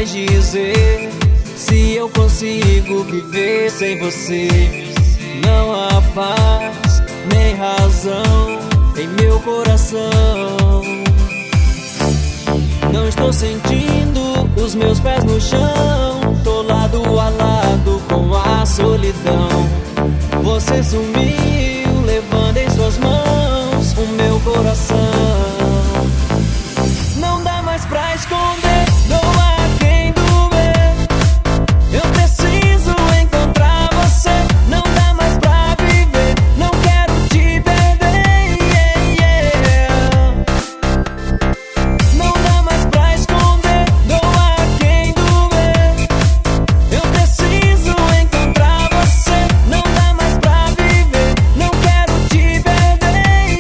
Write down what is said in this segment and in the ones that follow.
mais dizer se eu consigo viver sem você. Não há paz nem razão em meu coração. Não estou sentindo os meus pés no chão. Tô lado a lado com a solidão. Você sumiu, levando em suas mãos o meu coração. Não dá mais pra esconder, não há quem doer. Eu preciso encontrar você. Não dá mais pra viver, não quero te perder, Não dá mais pra esconder, não há quem doer. Eu preciso encontrar você. Não dá mais pra viver, não quero te perder,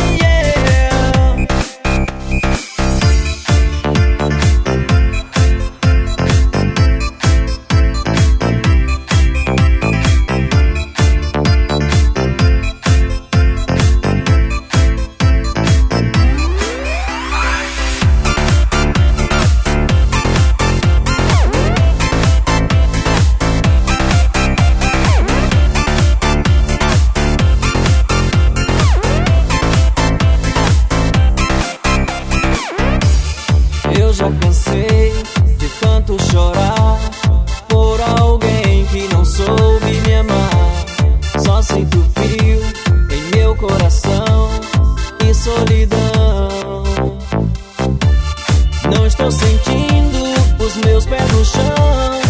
Eu já cansei de tanto chorar por alguém que não soube me amar. Só sinto frio em meu coração e solidão. Não estou sentindo os meus pés no chão.